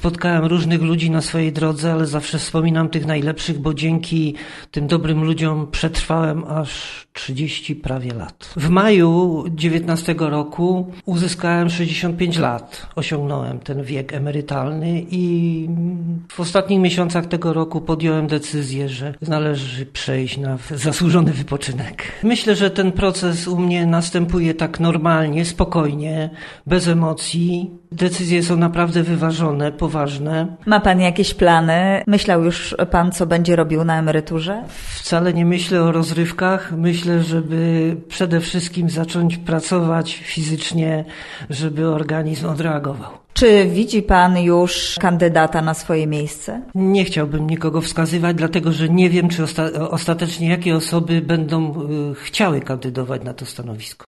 Spotkałem różnych ludzi na swojej drodze, ale zawsze wspominam tych najlepszych, bo dzięki tym dobrym ludziom przetrwałem aż 30 prawie lat. W maju 19 roku uzyskałem 65 lat. Osiągnąłem ten wiek emerytalny i w ostatnich miesiącach tego roku podjąłem decyzję, że należy przejść na zasłużony wypoczynek. Myślę, że ten proces u mnie następuje tak normalnie, spokojnie, bez emocji. Decyzje są naprawdę wyważone, poważne. Ma pan jakieś plany? Myślał już pan, co będzie robił na emeryturze? Wcale nie myślę o rozrywkach. Myślę, żeby przede wszystkim zacząć pracować fizycznie, żeby organizm odreagował. Czy widzi pan już kandydata na swoje miejsce? Nie chciałbym nikogo wskazywać, dlatego że nie wiem, czy ostatecznie jakie osoby będą chciały kandydować na to stanowisko.